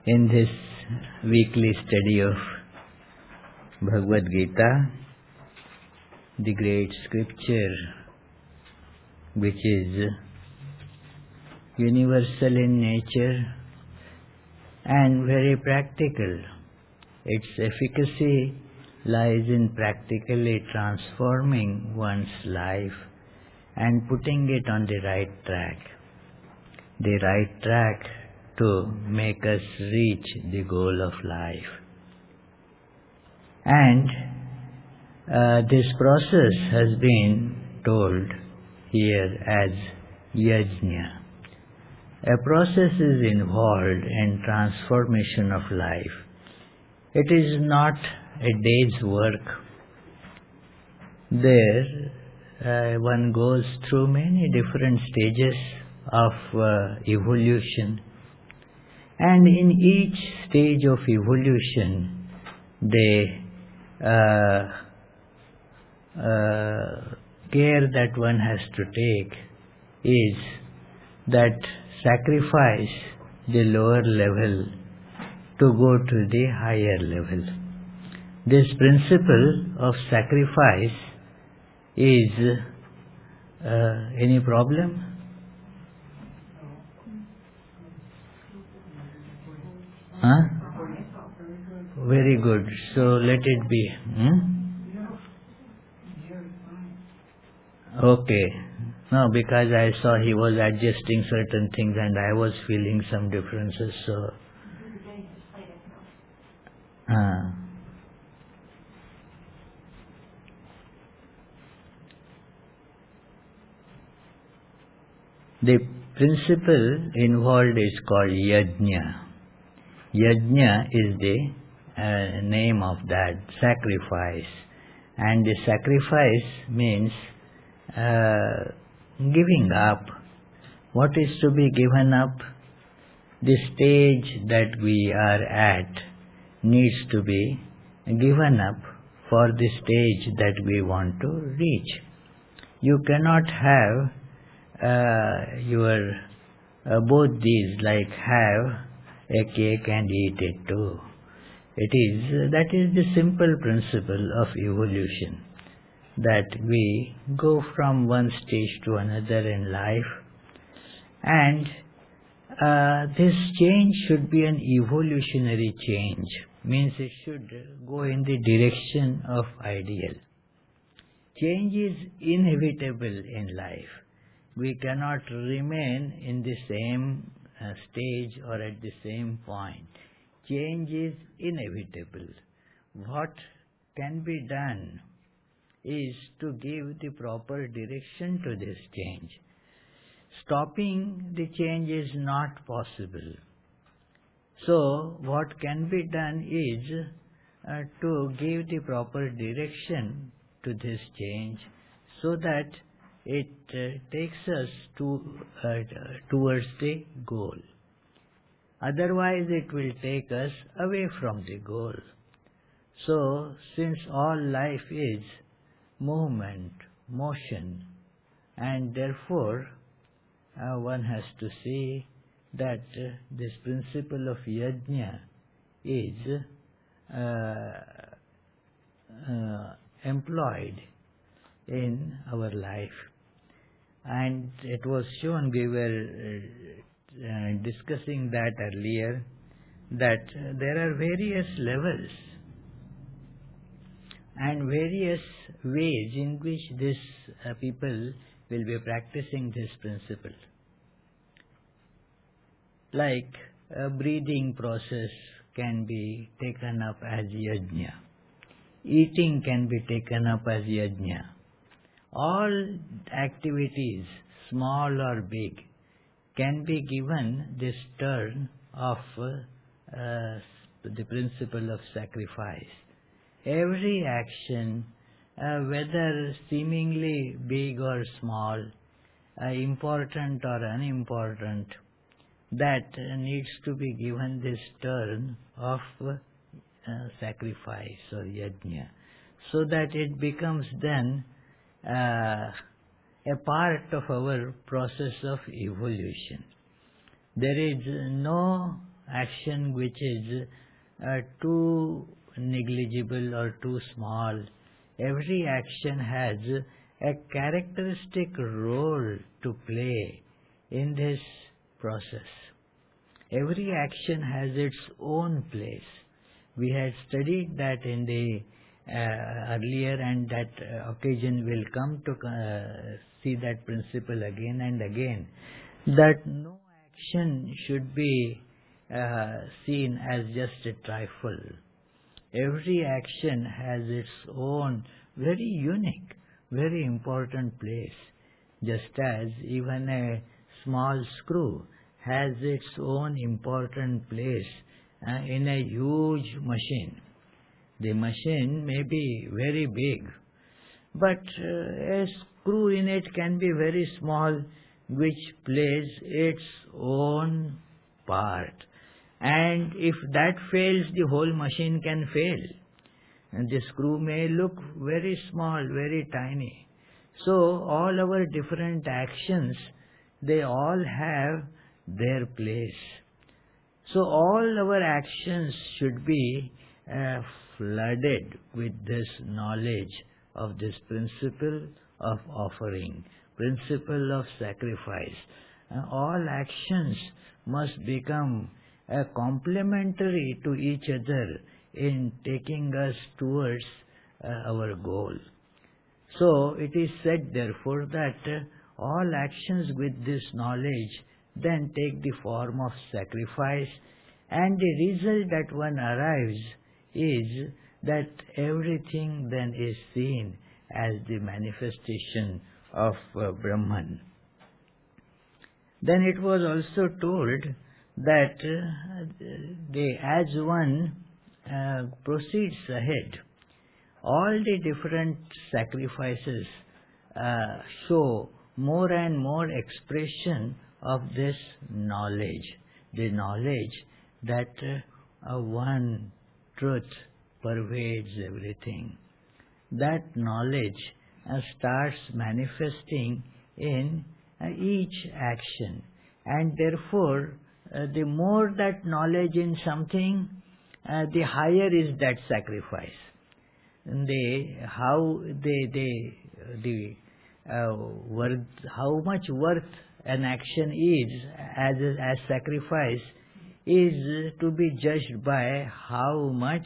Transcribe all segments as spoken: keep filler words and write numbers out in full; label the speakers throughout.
Speaker 1: In this weekly study of Bhagavad Gita, the great scripture which is universal in nature and very practical. Its efficacy lies in practically transforming one's life and putting it on the right track. The right track to make us reach the goal of life. And uh, this process has been told here as yajna. A process is involved in transformation of life. It is not a day's work. There uh, one goes through many different stages of uh, evolution. And in each stage of evolution, the uh, uh, care that one has to take is that sacrifice the lower level to go to the higher level. This principle of sacrifice is uh, any problem? Huh? Very good. So let it be. Hmm? Okay. No, because I saw he was adjusting certain things and I was feeling some differences. So. Uh, the principle involved is called yajna. Yajna is the uh, name of that sacrifice, and the sacrifice means uh, giving up. What is to be given up? The stage that we are at needs to be given up for the stage that we want to reach. You cannot have uh, your uh, both these, like have a cake and eat it too. It is, that is the simple principle of evolution, that we go from one stage to another in life, and uh, this change should be an evolutionary change, means it should go in the direction of ideal. Change is inevitable in life. We cannot remain in the same uh, stage or at the same point. Change is inevitable. What can be done is to give the proper direction to this change. Stopping the change is not possible. So what can be done is uh, to give the proper direction to this change so that it uh, takes us to uh, towards the goal. Otherwise it will take us away from the goal. So since all life is movement, motion, and therefore uh, one has to see that uh, this principle of yajna is uh, uh, employed in our life. And it was shown, we were uh, uh, discussing that earlier, that uh, there are various levels and various ways in which this uh, people will be practicing this principle. Like a breathing process can be taken up as yajna. Eating can be taken up as yajna. All activities, small or big, can be given this turn of uh, uh, the principle of sacrifice. Every action, uh, whether seemingly big or small, uh, important or unimportant, that uh, needs to be given this turn of uh, sacrifice or yajna, so that it becomes then uh, a part of our process of evolution. There is no action which is uh, too negligible or too small. Every action has a characteristic role to play in this process. Every action has its own place. We had studied that in the uh, earlier, and that uh, occasion will come to uh, see that principle again and again, that no action should be uh, seen as just a trifle. Every action has its own very unique, very important place, just as even a small screw has its own important place uh, in a huge machine. The machine may be very big, but uh, a screw in it can be very small, which plays its own part. And if that fails, the whole machine can fail. And the screw may look very small, very tiny. So all our different actions, they all have their place. So all our actions should be uh, flooded with this knowledge of this principle of offering, principle of sacrifice. Uh, all actions must become uh, complementary to each other in taking us towards uh, our goal. So it is said therefore that uh, all actions with this knowledge then take the form of sacrifice, and the result that one arrives is that everything then is seen as the manifestation of uh, Brahman. Then it was also told that uh, the, as one uh, proceeds ahead, all the different sacrifices uh, show more and more expression of this knowledge, the knowledge that uh, one truth pervades everything. That knowledge uh, starts manifesting in uh, each action, and therefore uh, the more that knowledge in something, uh, the higher is that sacrifice. And the how they they the uh, worth, how much worth an action is as as sacrifice is to be judged by how much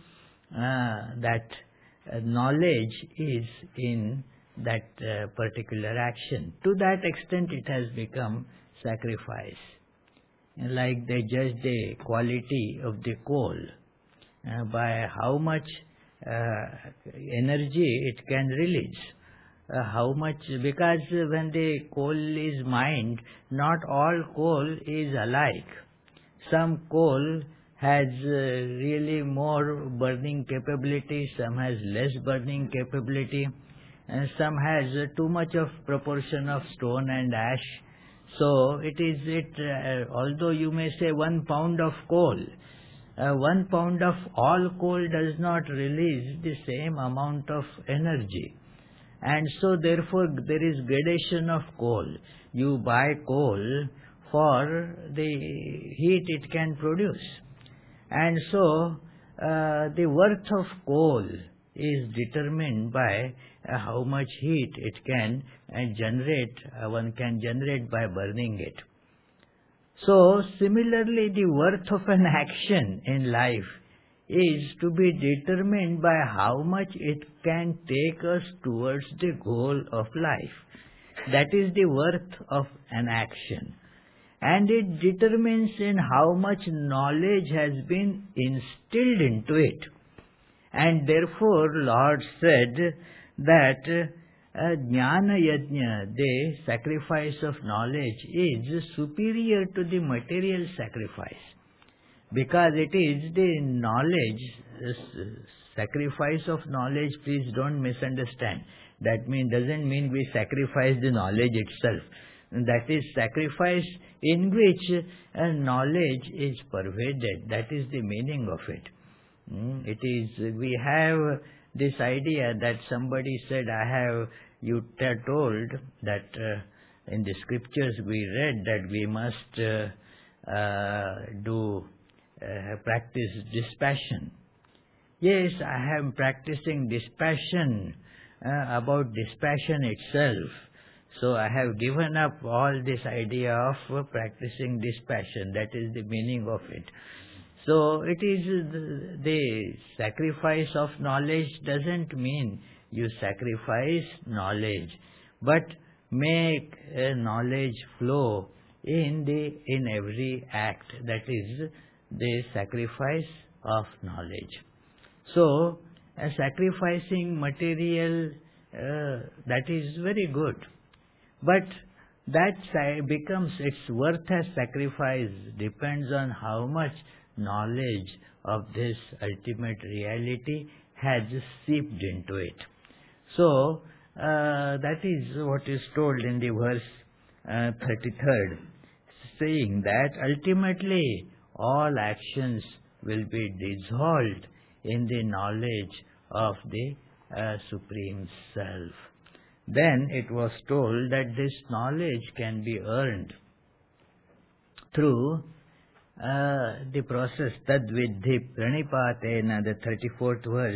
Speaker 1: uh, that uh, knowledge is in that uh, particular action. To that extent it has become sacrifice. Like they judge the quality of the coal uh, by how much uh, energy it can release. Uh, how much, because when the coal is mined, not all coal is alike. Some coal has uh, really more burning capability, some has less burning capability, and some has uh, too much of proportion of stone and ash. So it is it, uh, although you may say one pound of coal, uh, one pound of all coal does not release the same amount of energy. And so therefore there is gradation of coal. You buy coal for the heat it can produce. And so uh, the worth of coal is determined by uh, how much heat it can uh, generate, uh, one can generate by burning it. So similarly the worth of an action in life is to be determined by how much it can take us towards the goal of life. That is the worth of an action. And it determines in how much knowledge has been instilled into it. And therefore Lord said that uh, Jnana Yajna, the sacrifice of knowledge, is superior to the material sacrifice. Because it is the knowledge, uh, sacrifice of knowledge, please don't misunderstand. That mean, doesn't mean we sacrifice the knowledge itself. That is sacrifice in which uh, knowledge is pervaded. That is the meaning of it. Mm, it is, we have this idea that somebody said, I have, you told that uh, in the scriptures we read that we must uh, uh, do uh, practice dispassion. Yes, I am practicing dispassion uh, about dispassion itself. So I have given up all this idea of uh, practicing dispassion. That is the meaning of it. So it is the, the sacrifice of knowledge doesn't mean you sacrifice knowledge, but make uh, knowledge flow in the in every act. That is the sacrifice of knowledge. So uh, sacrificing material, uh, that is very good, but that becomes its worth as sacrifice depends on how much knowledge of this ultimate reality has seeped into it. So uh, that is what is told in the verse uh, thirty-third, saying that ultimately all actions will be dissolved in the knowledge of the uh, Supreme Self. Then it was told that this knowledge can be earned through uh, the process Tadviddhi Pranipatena, the thirty-fourth verse.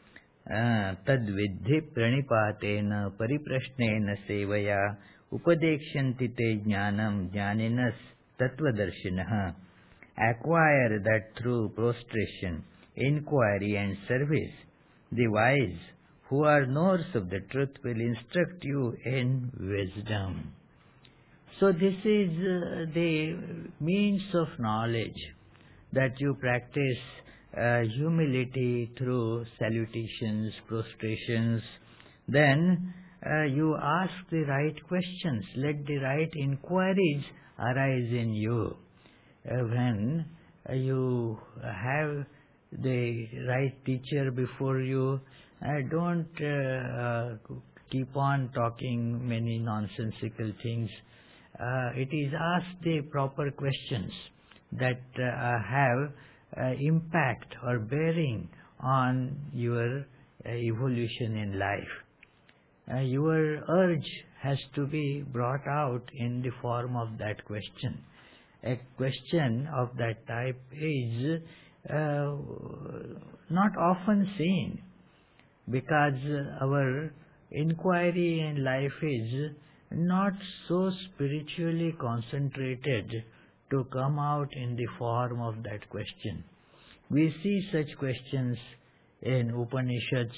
Speaker 1: Tadviddhi Pranipatena Pariprashnena Sevaya Upadekshanti te jnanam jnaninas tattvadarshinaha. Acquire that through prostration, inquiry and service, the wise who are knowers of the truth will instruct you in wisdom. So this is uh, the means of knowledge, that you practice uh, humility through salutations, prostrations. Then uh, you ask the right questions, let the right inquiries arise in you. Uh, when uh, you have the right teacher before you, uh, don't uh, uh, keep on talking many nonsensical things. Uh, it is ask the proper questions that uh, have uh, impact or bearing on your uh, evolution in life. Uh, your urge has to be brought out in the form of that question. A question of that type is uh, not often seen, because our inquiry in life is not so spiritually concentrated to come out in the form of that question. We see such questions in Upanishads,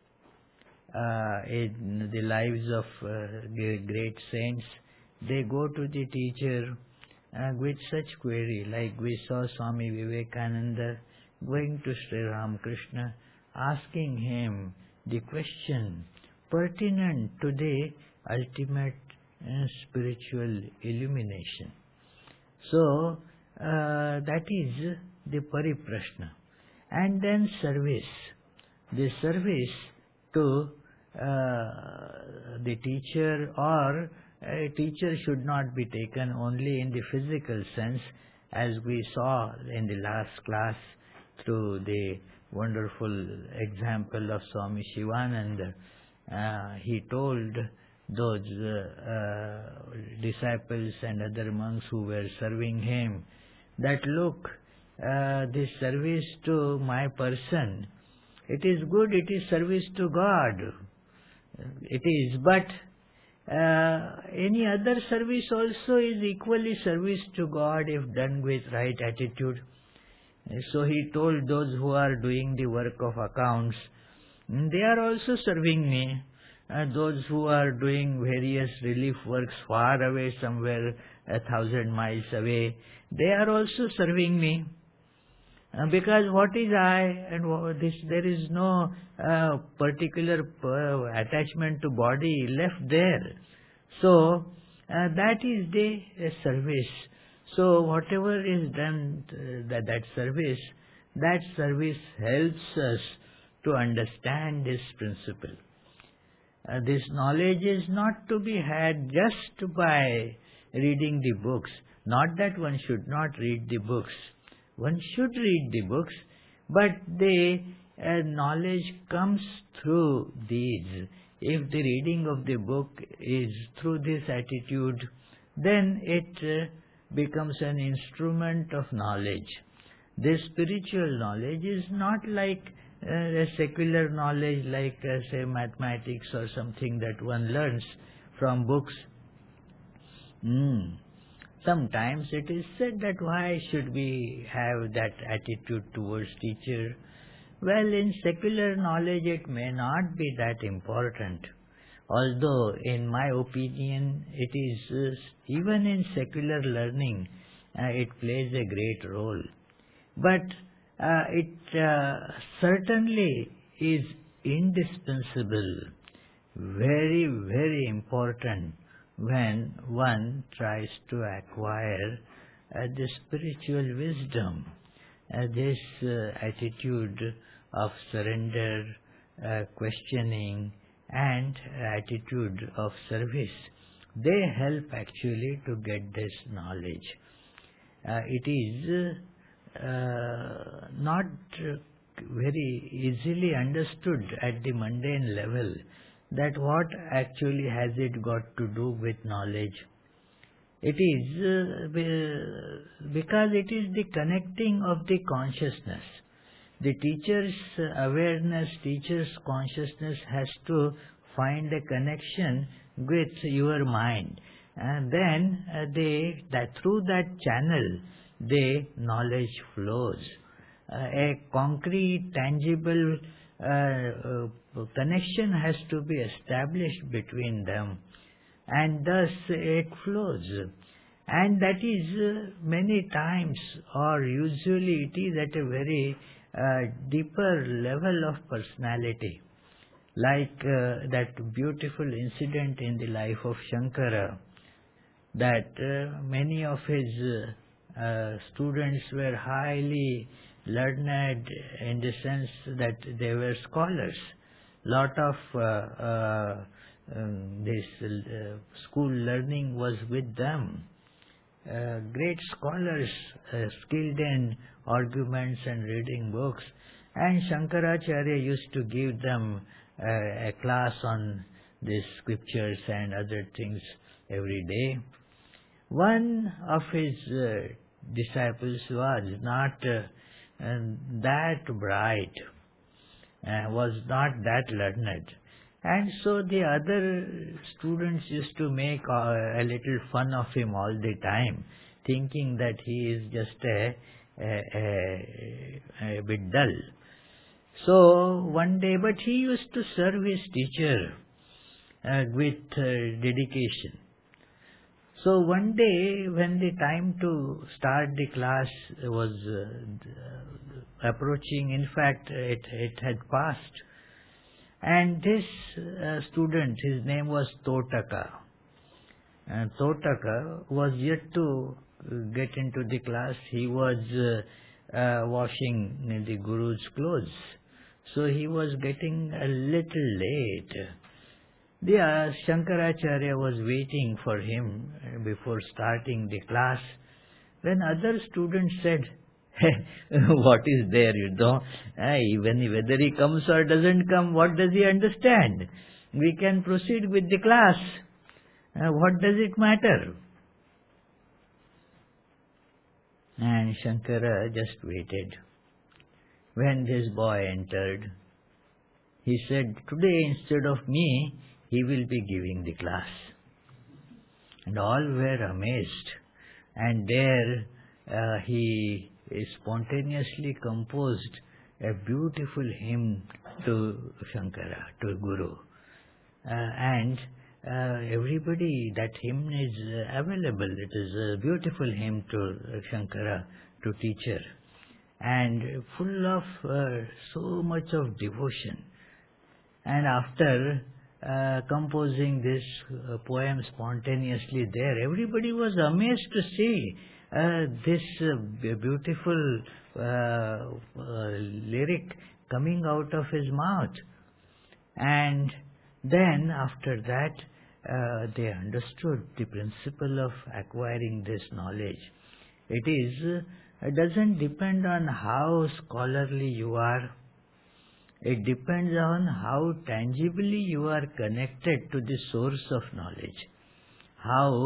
Speaker 1: uh, in the lives of uh, great saints. They go to the teacher uh, with such query, like we saw Swami Vivekananda going to Sri Ramakrishna, asking him the question pertinent to the ultimate uh, spiritual illumination. So uh, that is the pariprashna. And then service. The service to uh, the teacher, or a teacher should not be taken only in the physical sense, as we saw in the last class through the wonderful example of Swami Shivananda. Uh, he told those uh, uh, disciples and other monks who were serving him that, look, uh, this service to my person, it is good, it is service to God. It is, but uh, any other service also is equally service to God if done with right attitude. So he told those who are doing the work of accounts, they are also serving me. Uh, those who are doing various relief works far away, somewhere a thousand miles away, they are also serving me. Uh, because what is I, and what this, there is no uh, particular uh, attachment to body left there. So uh, that is the uh, service. So whatever is done, uh, that, that service, that service helps us to understand this principle. Uh, this knowledge is not to be had just by reading the books. Not that one should not read the books. One should read the books, but the uh, knowledge comes through these. If the reading of the book is through this attitude, then it uh, becomes an instrument of knowledge. This spiritual knowledge is not like uh, a secular knowledge like uh, say mathematics or something that one learns from books. Mm. Sometimes it is said that why should we have that attitude towards teacher? Well, in secular knowledge it may not be that important. Although in my opinion it is, uh, even in secular learning, uh, it plays a great role. But uh, it uh, certainly is indispensable, very, very important when one tries to acquire uh, the spiritual wisdom, uh, this uh, attitude of surrender, uh, questioning, and attitude of service. They help actually to get this knowledge. Uh, it is uh, not uh, very easily understood at the mundane level that what actually has it got to do with knowledge. It is uh, be, because it is the connecting of the consciousness. The teacher's awareness, teacher's consciousness has to find a connection with your mind, and then uh, they that through that channel the knowledge flows. Uh, a concrete, tangible uh, uh, connection has to be established between them, and thus it flows. And that is uh, many times, or usually it is at a very uh, deeper level of personality. Like uh, that beautiful incident in the life of Shankara, that uh, many of his uh, uh, students were highly learned in the sense that they were scholars. Lot of uh, uh, um, this uh, school learning was with them. Uh, great scholars, uh, skilled in arguments and reading books, and Shankaracharya used to give them uh, a class on these scriptures and other things every day. One of his uh, disciples was not uh, uh, that bright, uh, was not that learned, and so the other students used to make uh, a little fun of him all the time, thinking that he is just a, a, a, a bit dull. So one day, but he used to serve his teacher uh, with uh, dedication. So one day, when the time to start the class was uh, approaching, in fact, it, it had passed, and this uh, student, his name was Totaka. And Totaka was yet to get into the class. He was uh, uh, washing the Guru's clothes. So he was getting a little late. The uh, Shankaracharya was waiting for him before starting the class, when other students said, what is there, you know, uh, even whether he comes or doesn't come, what does he understand? We can proceed with the class. Uh, what does it matter? And Shankara just waited. When this boy entered, he said, today instead of me, he will be giving the class. And all were amazed. And there uh, he spontaneously composed a beautiful hymn to Shankara, to Guru. Uh, and uh, everybody, that hymn is uh, available. It is a beautiful hymn to Shankara, to teacher. And full of uh, so much of devotion. And after uh, composing this uh, poem spontaneously there, everybody was amazed to see uh, this uh, beautiful uh, uh, lyric coming out of his mouth. And then after that, uh, they understood the principle of acquiring this knowledge. It is, uh, it doesn't depend on how scholarly you are. It depends on how tangibly you are connected to the source of knowledge. How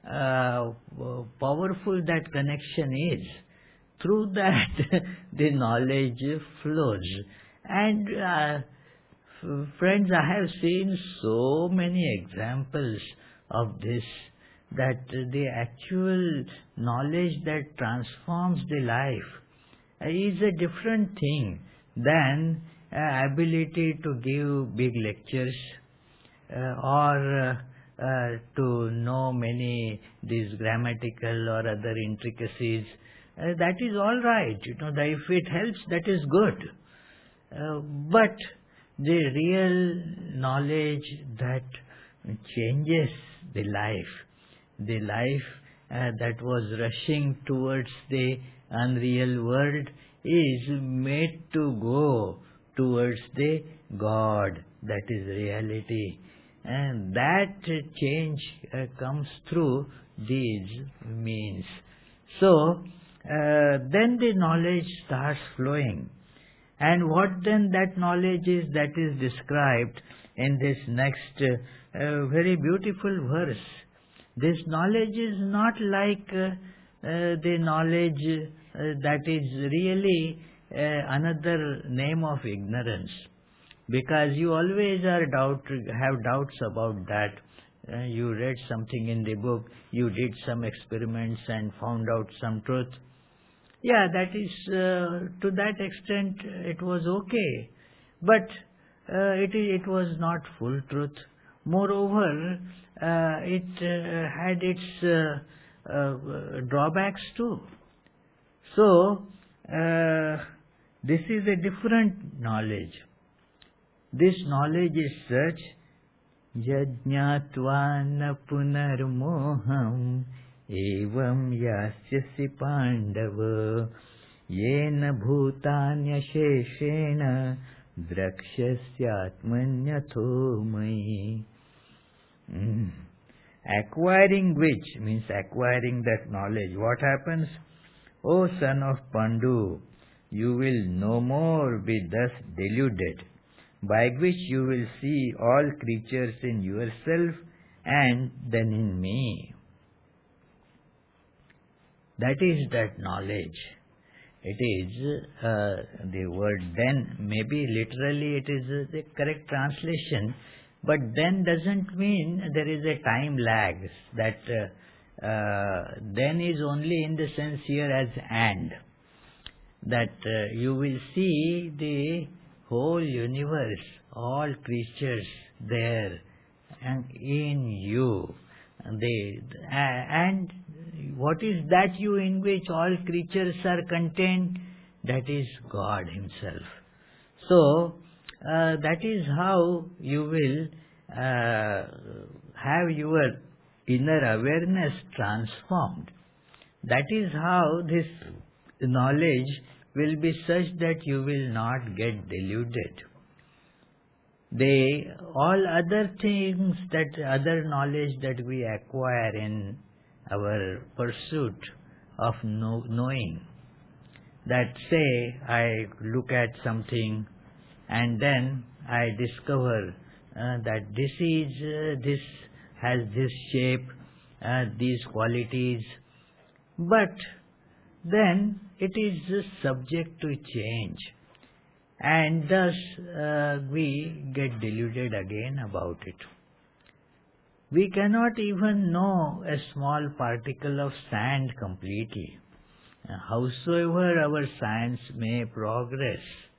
Speaker 1: uh, powerful that connection is. Through that, the knowledge flows. And uh, f- friends, I have seen so many examples of this, that the actual knowledge that transforms the life uh, is a different thing than uh, ability to give big lectures uh, or uh, uh, to know many these grammatical or other intricacies. Uh, that is all right, you know, that if it helps, that is good. Uh, but the real knowledge that changes the life, the life uh, that was rushing towards the unreal world is made to go towards the God, that is reality. And that change uh, comes through these means. So, uh, then the knowledge starts flowing. And what then that knowledge is, that is described in this next uh, uh, very beautiful verse. This knowledge is not like uh, uh, the knowledge uh, that is really uh, another name of ignorance. Because you always are doubt, have doubts about that. Uh, you read something in the book, you did some experiments and found out some truth. Yeah, that is, uh, to that extent, it was okay. But uh, it, it was not full truth. Moreover, uh, it uh, had its uh, uh, drawbacks too. So, uh, this is a different knowledge. This knowledge is such, yajñātvā na punarmoham evam yasyasi pandava yena bhutanya sheshena drakṣasyātmaṇyatho mayi. Mm. Acquiring which means acquiring that knowledge. What happens? O son of Pandu, you will no more be thus deluded, by which you will see all creatures in yourself and then in me. That is that knowledge. It is uh, the word then, maybe literally it is uh, the correct translation, but then doesn't mean there is a time lag. That uh, uh, then is only in the sense here as and. That uh, you will see the whole universe, all creatures there and in you. They, uh, and what is that you in which all creatures are contained? That is God Himself. So, uh, that is how you will uh, have your inner awareness transformed. That is how this knowledge will be such that you will not get deluded. They, all other things, that other knowledge that we acquire in our pursuit of know, knowing, that say I look at something and then I discover uh, that this is, uh, this has this shape, uh, these qualities, but then it is subject to change. And thus uh, we get deluded again about it. We cannot even know a small particle of sand completely. Howsoever our science may progress,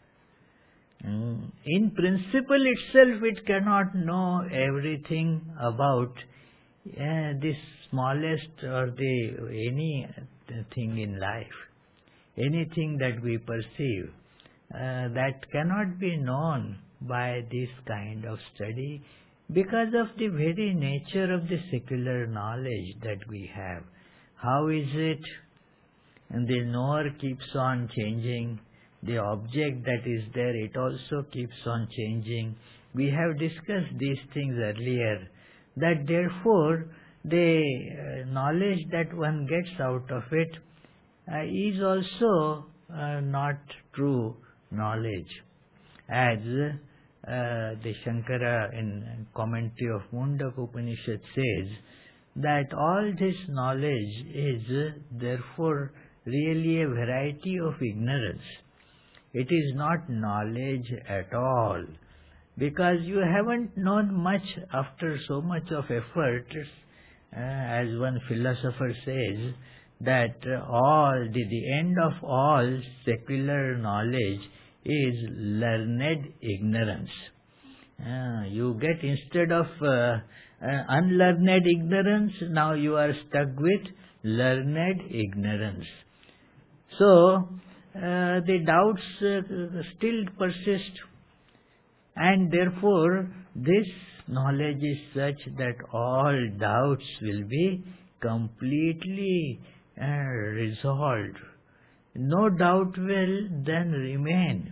Speaker 1: in principle itself it cannot know everything about uh, the smallest or the any thing in life. Anything that we perceive, uh, that cannot be known by this kind of study because of the very nature of the secular knowledge that we have. How is it? And the knower keeps on changing. The object that is there, it also keeps on changing. We have discussed these things earlier, that therefore the uh, knowledge that one gets out of it uh, is also uh, not true knowledge. As uh, the Shankara in commentary of Mundaka Upanishad says, that all this knowledge is uh, therefore really a variety of ignorance. It is not knowledge at all, because you haven't known much after so much of effort. Uh, as one philosopher says, that uh, all the, the end of all secular knowledge is learned ignorance. Uh, you get, instead of uh, uh, unlearned ignorance, now you are stuck with learned ignorance. So, uh, the doubts uh, still persist, and therefore this knowledge is such that all doubts will be completely uh, resolved. No doubt will then remain.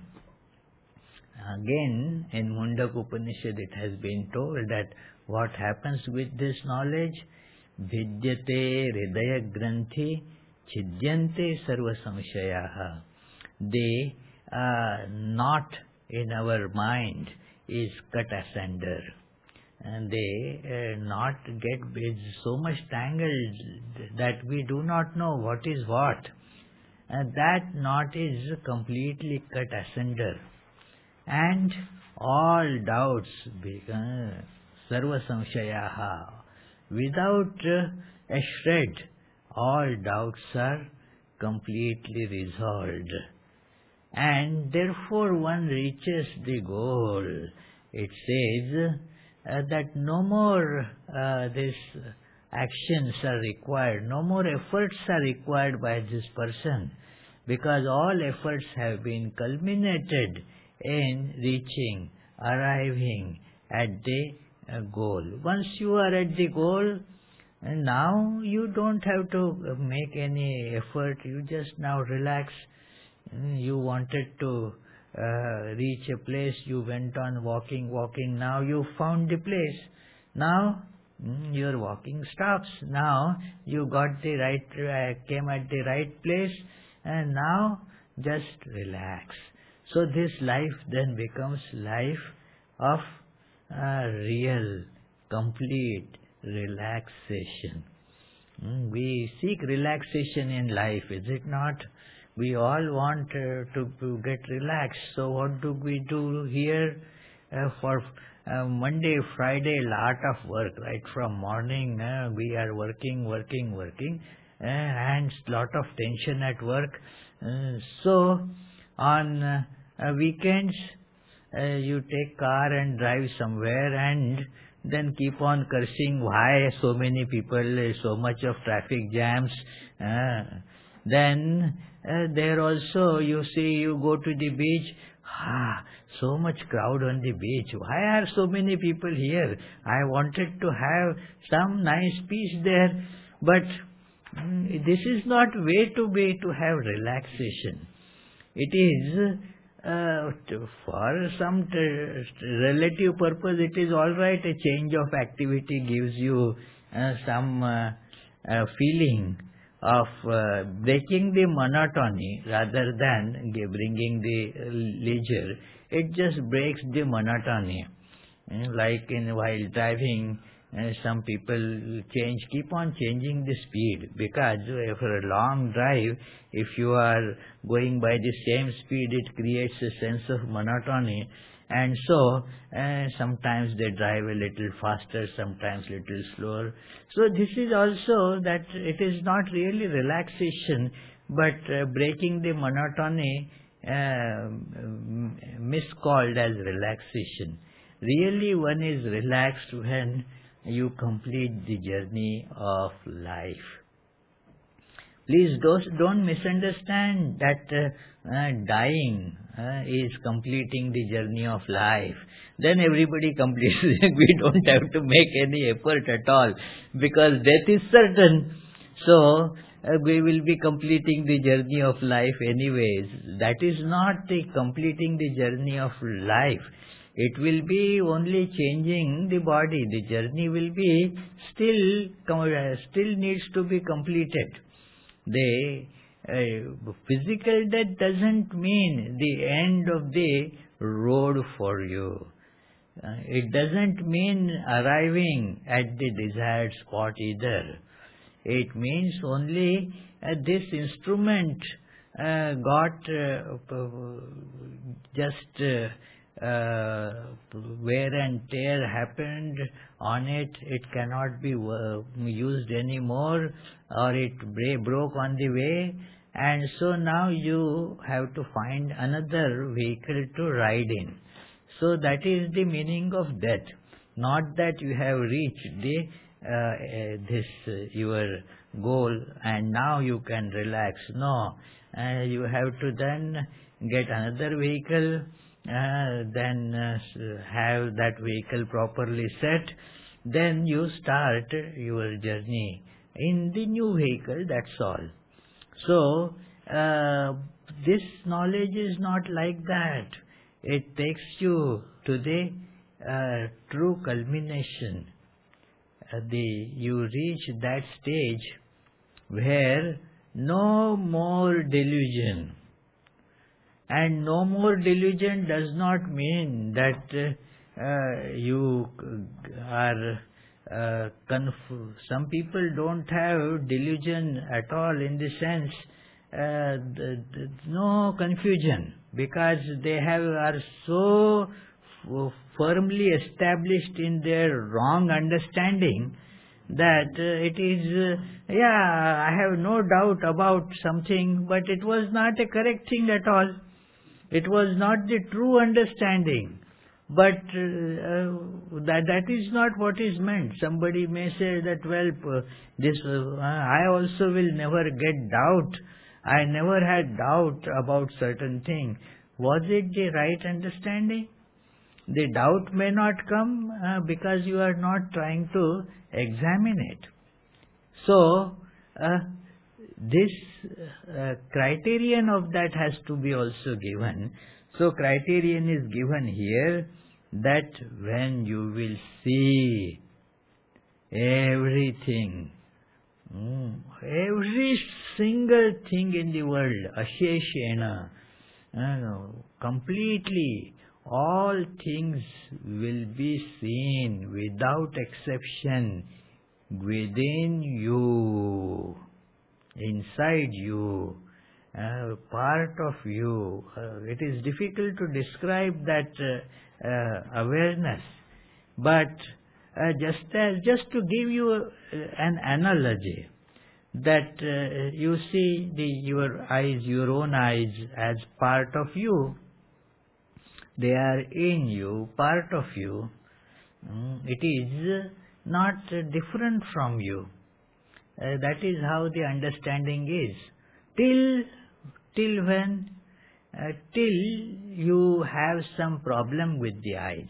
Speaker 1: Again, in Mundaka Upanishad it has been told that what happens with this knowledge? Vidyate hridaya granthi chidyante sarva samshayaha. The uh, knot in our mind is cut asunder, and they uh, not get is so much tangled that we do not know what is what, and that knot is completely cut asunder, and all doubts become sarva samshayaha. Without uh, a shred, all doubts are completely resolved, and therefore one reaches the goal. It says uh, that no more uh, these actions are required, no more efforts are required by this person, because all efforts have been culminated in reaching, arriving at the uh, goal. Once you are at the goal, and now you don't have to make any effort, you just now relax. You wanted to uh, reach a place, you went on walking, walking, now you found the place. Now mm, your walking stops. Now you got the right, uh, came at the right place, and now just relax. So this life then becomes life of uh, real, complete relaxation. Mm, we seek relaxation in life, is it not? We all want uh, to, to get relaxed. So what do we do here? Uh, for uh, Monday, Friday, lot of work, right? From morning uh, we are working, working, working, uh, and lot of tension at work. Uh, so on uh, uh, weekends, uh, you take car and drive somewhere, and then keep on cursing why so many people, uh, so much of traffic jams. Uh, then uh, there also you see, you go to the beach, ah, so much crowd on the beach. Why are so many people here? I wanted to have some nice peace there, but mm, this is not way to be to have relaxation. It is uh, to, for some t- relative purpose, it is all right. A change of activity gives you uh, some uh, uh, feeling of uh, breaking the monotony rather than bringing the leisure. It just breaks the monotony. Uh, like in while driving, uh, some people change, keep on changing the speed, because uh, for a long drive, if you are going by the same speed, it creates a sense of monotony. And so, uh, sometimes they drive a little faster, sometimes little slower. So this is also that it is not really relaxation, but uh, breaking the monotony, uh, miscalled as relaxation. Really one is relaxed when you complete the journey of life. Please don't, don't misunderstand that uh, uh, dying uh, is completing the journey of life. Then everybody completes it. We don't have to make any effort at all, because death is certain. So uh, we will be completing the journey of life anyways. That is not the completing the journey of life. It will be only changing the body. The journey will be still, uh, still needs to be completed. The uh, physical death doesn't mean the end of the road for you. Uh, it doesn't mean arriving at the desired spot either. It means only uh, this instrument uh, got uh, just uh, uh, wear and tear happened on it. It cannot be uh, used anymore, or it bra- broke on the way, and so now you have to find another vehicle to ride in. So that is the meaning of death. Not that you have reached the uh, uh, this uh, your goal and now you can relax. No, uh, you have to then get another vehicle, uh, then uh, have that vehicle properly set. Then you start your journey in the new vehicle. That's all. So uh, this knowledge is not like that. It takes you to the uh, true culmination. Uh, the you reach that stage where no more delusion. And no more delusion does not mean that uh, uh, you are uh, conf- some people don't have delusion at all, in the sense uh, the, the, no confusion, because they have are so f- firmly established in their wrong understanding that uh, it is, uh, yeah, I have no doubt about something, but it was not a correct thing at all. It was not the true understanding. But uh, that that is not what is meant. Somebody may say that, well, uh, this uh, I also will never get doubt. I never had doubt about certain thing. Was it the right understanding? The doubt may not come uh, because you are not trying to examine it. So, uh, this uh, criterion of that has to be also given. So, criterion is given here that when you will see everything, mm, every single thing in the world, asheshena, uh, completely, all things will be seen without exception within you, inside you, uh, part of you. Uh, it is difficult to describe that uh, uh, awareness, but uh, just as just to give you uh, an analogy, that uh, you see the your eyes, your own eyes, as part of you. They are in you, part of you. Mm, it is not uh, different from you. Uh, that is how the understanding is. Till, till when? Uh, till you have some problem with the eyes.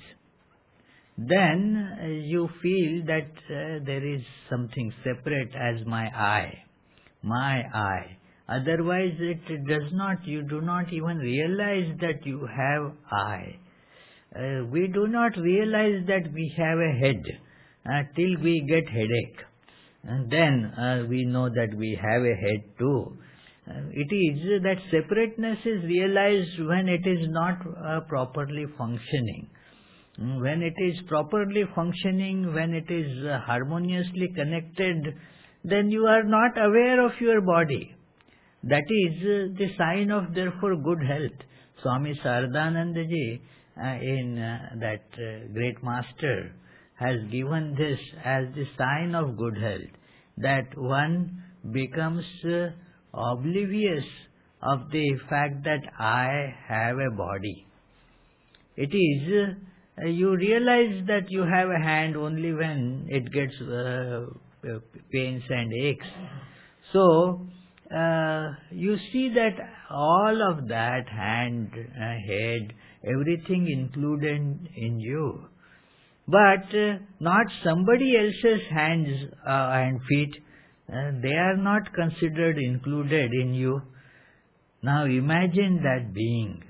Speaker 1: Then uh, you feel that uh, there is something separate as my eye. My eye. Otherwise it does not, you do not even realize that you have eye. Uh, we do not realize that we have a head uh, till we get headache. And then uh, we know that we have a head too. Uh, it is that separateness is realized when it is not uh, properly functioning. When it is properly functioning, when it is uh, harmoniously connected, then you are not aware of your body. That is uh, the sign of, therefore, good health. Swami Saradananda Ji, uh, in uh, that uh, great master, has given this as the sign of good health, that one becomes uh, oblivious of the fact that I have a body. It is, uh, you realize that you have a hand only when it gets uh, pains and aches. So, uh, you see that all of that, hand, uh, head, everything included in you. But uh, not somebody else's hands uh, and feet. Uh, they are not considered included in you. Now imagine that being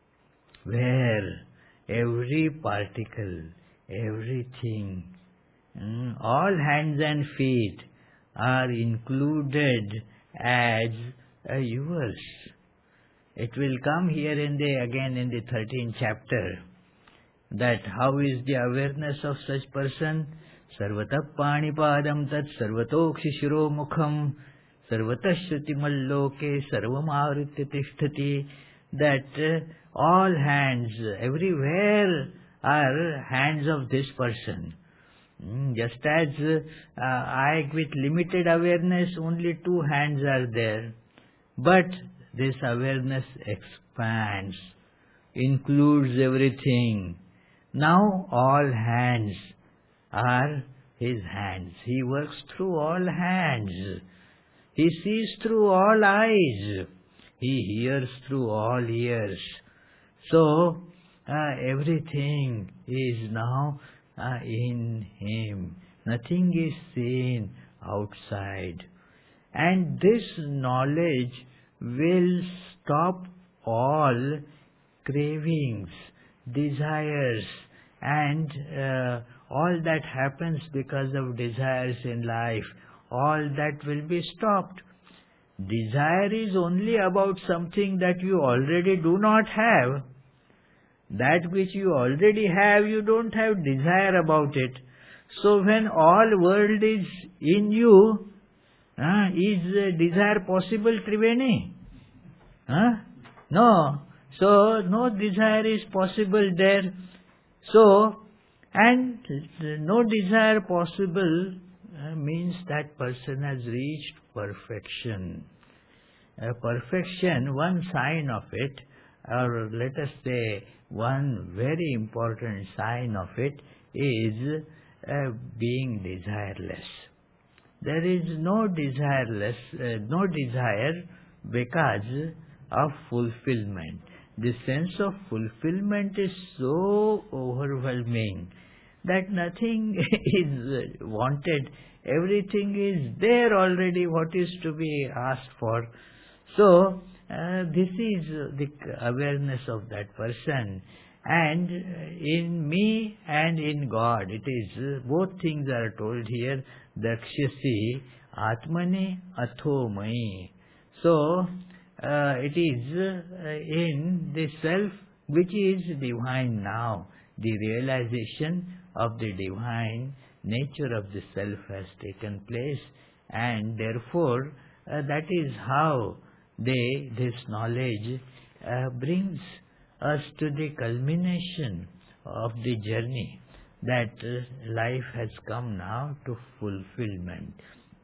Speaker 1: where every particle, everything, mm, all hands and feet are included as uh, yours. It will come here in the again in the thirteenth chapter, that how is the awareness of such person? Sarvatah panipadam tat sarvatokshi shiro mukham sarvatah shrutimaloke sarvamavritya tishtati. That uh, all hands, everywhere are hands of this person. Mm, just as uh, I with limited awareness, only two hands are there. But this awareness expands, includes everything. Now all hands are his hands. He works through all hands. He sees through all eyes. He hears through all ears. So, uh, everything is now uh, in him. Nothing is seen outside. And this knowledge will stop all cravings, desires, and uh, all that happens because of desires in life. All that will be stopped. Desire is only about something that you already do not have. That which you already have, you don't have desire about it. So when all world is in you, uh, is uh, desire possible, Triveni? Huh? No. So no desire is possible there. So, and no desire possible uh, means that person has reached perfection. Uh, perfection, one sign of it, or let us say one very important sign of it, is uh, being desireless. There is no desireless, uh, no desire because of fulfillment. The sense of fulfillment is so overwhelming that nothing is wanted. Everything is there already, what is to be asked for. So, uh, this is the awareness of that person. And in me and in God, it is, both things are told here, Dakshasi Atmani Athomai. So, uh, it is uh, in the self which is divine now. The realization of the divine nature of the self has taken place, and therefore uh, that is how they, this knowledge uh, brings us to the culmination of the journey, that uh, life has come now to fulfillment.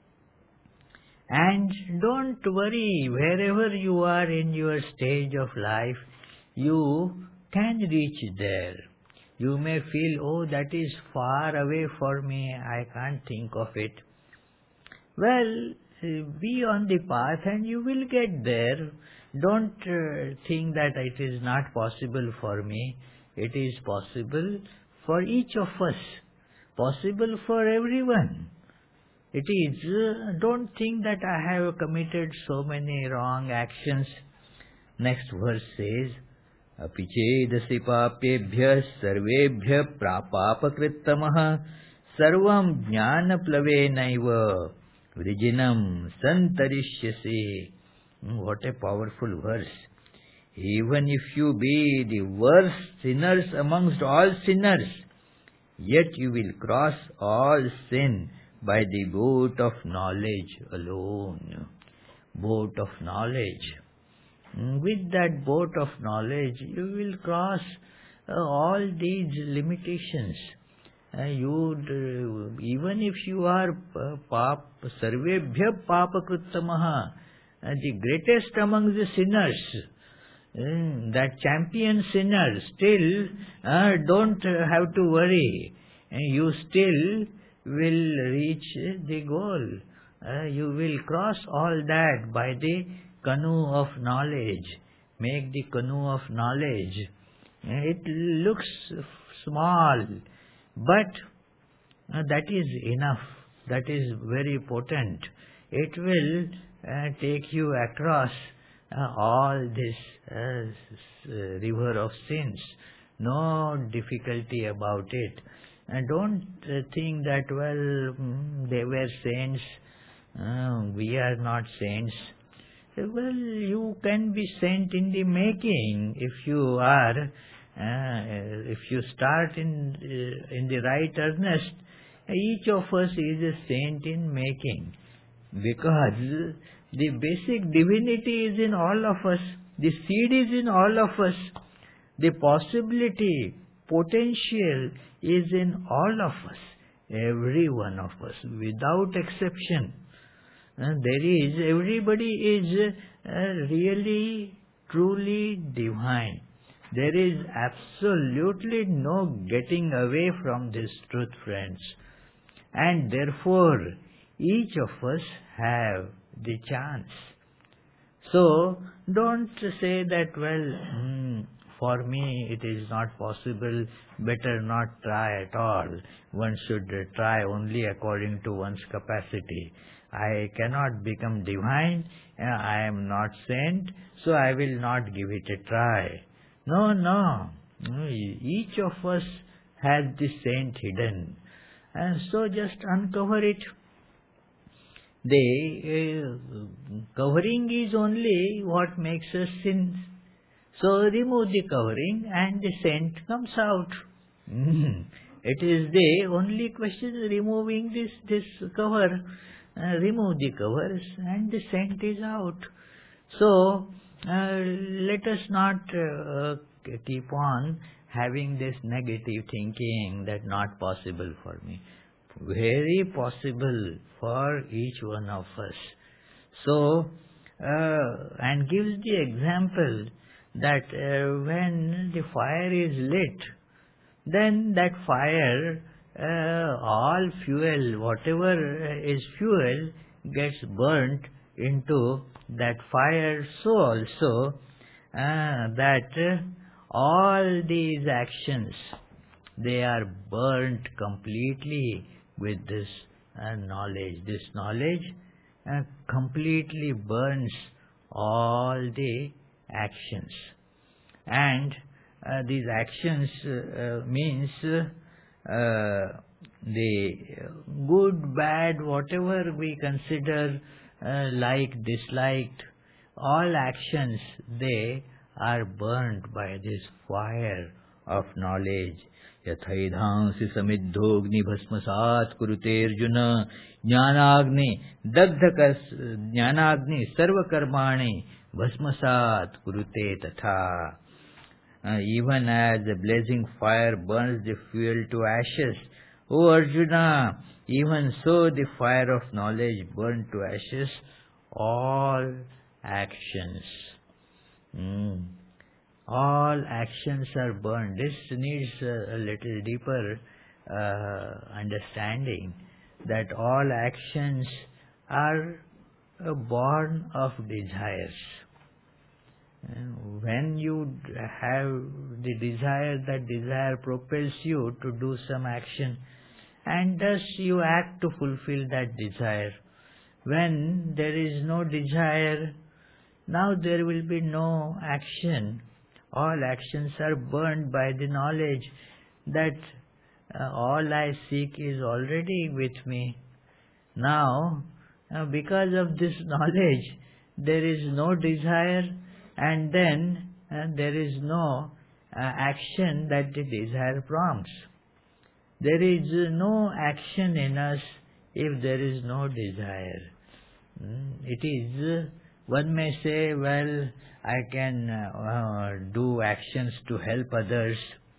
Speaker 1: And don't worry, wherever you are in your stage of life, you can reach there. You may feel, oh, that is far away for me, I can't think of it. Well, be on the path and you will get there. Don't uh, think that it is not possible for me. It is possible for each of us, possible for everyone. It is, uh, don't think that I have committed so many wrong actions. Next verse says, Apichedasi papebhyah sarvebhyah prapapakrittamah sarvam jnana plavenaiva vrijinam santarishyasi. What a powerful verse. Even if you be the worst sinners amongst all sinners, yet you will cross all sin by the boat of knowledge alone. Boat of knowledge. With that boat of knowledge, you will cross uh, all these limitations. Uh, you, uh, even if you are uh, pap, sarvebhyah papakrittamaha, uh, the greatest among the sinners, uh, that champion sinner, still uh, don't uh, have to worry. Uh, you still will reach the goal. Uh, you will cross all that by the canoe of knowledge. Make the canoe of knowledge. It looks small, but uh, that is enough. That is very potent. It will uh, take you across uh, all this uh, river of sins. No difficulty about it. And don't uh, think that, well, mm, they were saints, uh, we are not saints. Well, you can be saint in the making if you are Uh, if you start in uh, in the right earnest, each of us is a saint in making, because the basic divinity is in all of us. The seed is in all of us. The possibility, potential is in all of us, every one of us, without exception. Uh, there is, everybody is uh, really, truly divine. There is absolutely no getting away from this truth, friends. And therefore, each of us have the chance. So, don't say that, well, hmm, for me it is not possible, better not try at all. One should try only according to one's capacity. I cannot become divine, I am not saint, so I will not give it a try. No, no. Each of us has the saint hidden. And so just uncover it. The uh, covering is only what makes us sin. So remove the covering and the saint comes out. Mm. It is the only question, removing this, this cover. Uh, remove the covers and the saint is out. So uh, let us not uh, keep on having this negative thinking that not possible for me. Very possible for each one of us. So, uh, and gives the example that uh, when the fire is lit, then that fire, uh, all fuel, whatever is fuel, gets burnt into that fire. So also uh, that uh, all these actions, they are burnt completely with this uh, knowledge. This knowledge uh, completely burns all the actions. And uh, these actions uh, uh, means uh, the good, bad, whatever we consider uh, like, disliked, all actions, they are burnt by this fire of knowledge. Yathaidhansi samidhogni bhasmasat kurute arjuna jnanagni dagdhakas jnanagni sarvakarmani bhasmasat kurute tatha. Uh, even as the blazing fire burns the fuel to ashes, O Arjuna, even so the fire of knowledge burns to ashes all actions. Mm. All actions are burned. This needs a, a little deeper uh, understanding, that all actions are uh, born of desires. And when you have the desire, that desire propels you to do some action, and thus you act to fulfill that desire. When there is no desire, now there will be no action. All actions are burned by the knowledge that uh, all I seek is already with me. Now, uh, because of this knowledge, there is no desire, and then uh, there is no uh, action that the desire prompts. There is uh, no action in us if there is no desire. Mm, it is, uh, one may say, well, I can uh, uh, do actions to help others.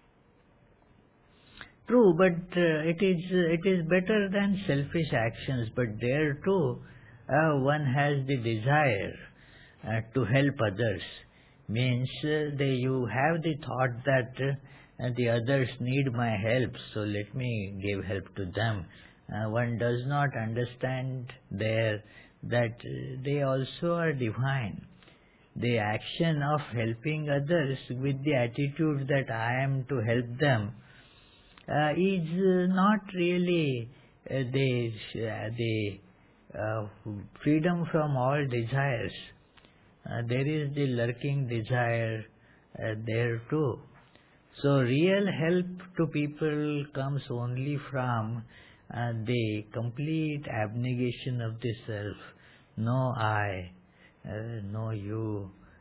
Speaker 1: True, but uh, it is uh, it is better than selfish actions. But there too, uh, one has the desire uh, to help others. Means uh, they, you have the thought that uh, the others need my help, so let me give help to them. Uh, one does not understand there that uh, they also are divine. The action of helping others with the attitude that I am to help them uh, is uh, not really uh, the, uh, the uh, freedom from all desires. Uh, there is the lurking desire uh, there too. So real help to people comes only from uh, the complete abnegation of the self. No I, uh, no you,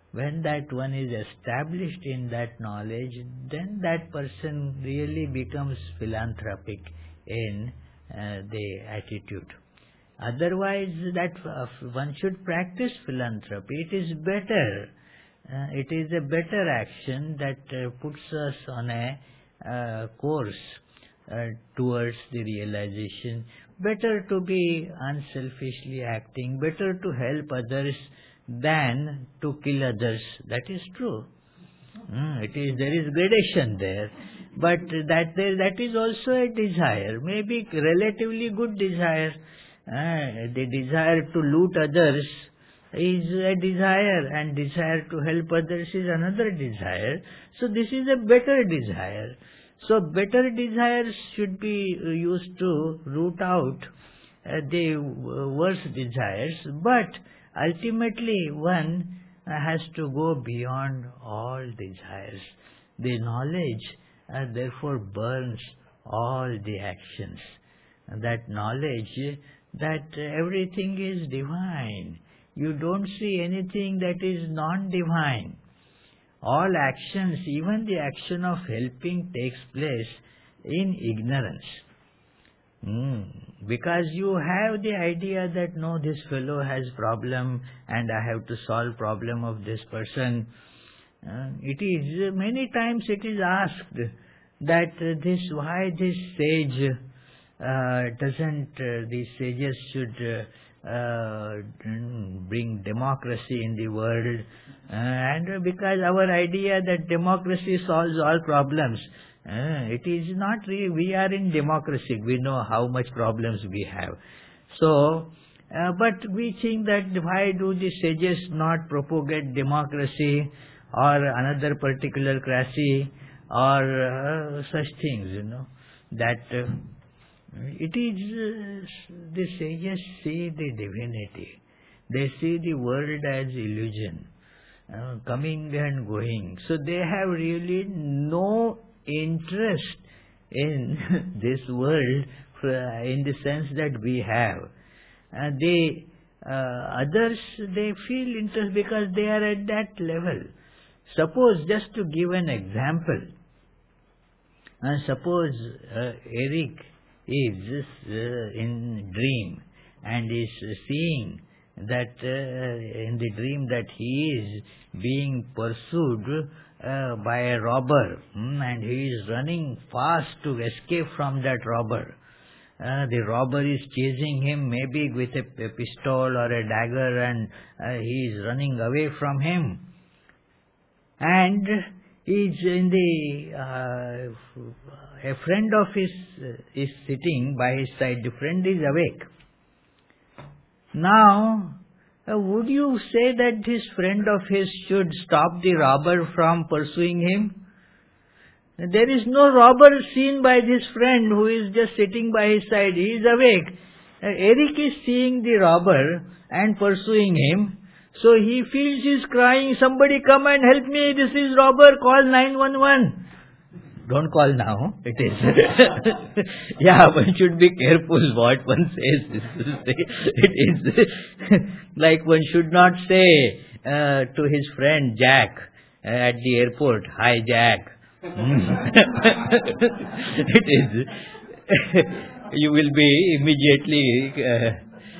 Speaker 1: When that one is established in that knowledge, then that person really becomes philanthropic in uh, the attitude. Otherwise, that uh, one should practice philanthropy. It is better. Uh, it is a better action that uh, puts us on a uh, course uh, towards the realization. Better to be unselfishly acting, better to help others than to kill others. That is true. Mm, it is, there is gradation there. But that there, that is also a desire, maybe relatively good desire. Uh, the desire to loot others is a desire, and desire to help others is another desire. So this is a better desire. So better desires should be used to root out uh, the worse desires, but ultimately one has to go beyond all desires. The knowledge uh, therefore burns all the actions. That knowledge that everything is divine. You don't see anything that is non-divine. All actions, even the action of helping, takes place in ignorance. Mm. Because you have the idea that no, this fellow has problem and I have to solve problem of this person. Uh, it is, many times it is asked that uh, this, why this sage uh, doesn't, uh, these sages should uh, uh, bring democracy in the world. Uh, and because our idea that democracy solves all problems, uh, it is not really, we are in democracy, we know how much problems we have. So, uh, but we think that why do the sages not propagate democracy or another particular cracy or uh, such things, you know, that uh, it is, uh, the sages see the divinity. They see the world as illusion, uh, coming and going. So they have really no interest in this world uh, in the sense that we have. Uh, they, uh, others, they feel interest because they are at that level. Suppose, just to give an example, uh, suppose uh, Eric is uh, in dream and is seeing that uh, in the dream that he is being pursued uh, by a robber, hmm, and he is running fast to escape from that robber. Uh, the robber is chasing him maybe with a, a pistol or a dagger, and uh, he is running away from him. And is in the uh, a friend of his uh, is sitting by his side. The friend is awake. Now, uh, would you say that this friend of his should stop the robber from pursuing him? There is no robber seen by this friend who is just sitting by his side. He is awake. Uh, Eric is seeing the robber and pursuing him. So he feels he is crying, somebody come and help me, this is robber, call nine one one. Don't call now, it is. Yeah, one should be careful what one says. It is like one should not say uh, to his friend Jack uh, at the airport, hi Jack. It is. You will be immediately. Uh,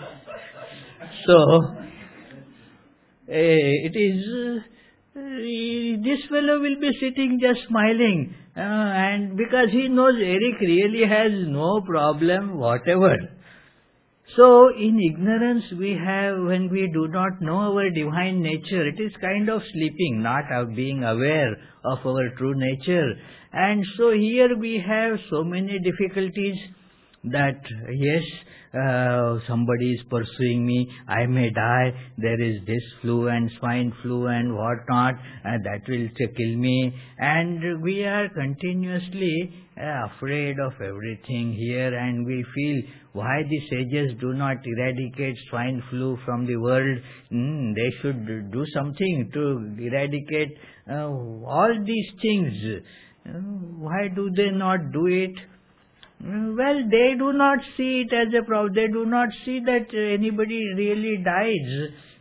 Speaker 1: so, Uh, it is, uh, this fellow will be sitting just smiling, uh, and because he knows Eric really has no problem whatever. So in ignorance we have, when we do not know our divine nature, it is kind of sleeping, not of being aware of our true nature. And so here we have so many difficulties that yes, uh, somebody is pursuing me, I may die, there is this flu and swine flu and what not, uh, that will kill me, and we are continuously uh, afraid of everything here, and we feel why the sages do not eradicate swine flu from the world. Mm, they should do something to eradicate uh, all these things. Uh, why do they not do it? Well, they do not see it as a problem. They do not see that anybody really dies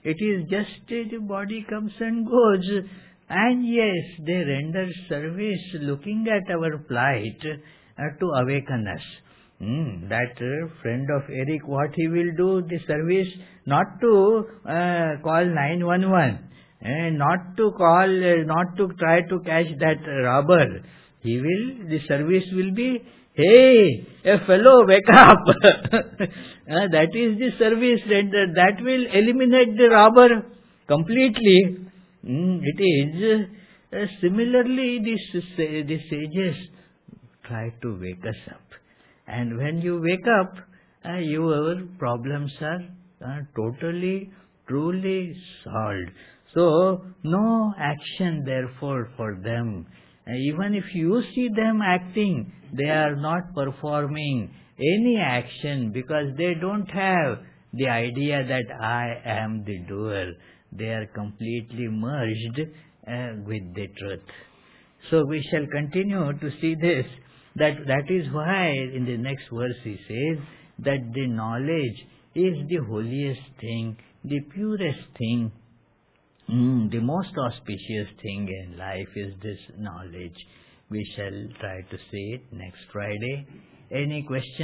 Speaker 1: It is just uh, the body comes and goes. And yes, they render service looking at our plight uh, to awaken us. Mm, that uh, friend of Eric, what he will do, the service, not to uh, call nine one one, uh, not to call, uh, not to try to catch that robber. He will, the service will be, hey, a fellow, wake up. uh, that is the service rendered. That will eliminate the robber completely. Mm, it is. Uh, similarly, this, the sages try to wake us up. And when you wake up, uh, your problems are uh, totally, truly solved. So, no action therefore for them. Uh, even if you see them acting, they are not performing any action because they don't have the idea that I am the doer. They are completely merged uh, with the truth. So, we shall continue to see this. That, that is why in the next verse he says that the knowledge is the holiest thing, the purest thing, mm, the most auspicious thing in life is this knowledge. We shall try to see it next Friday. Any questions?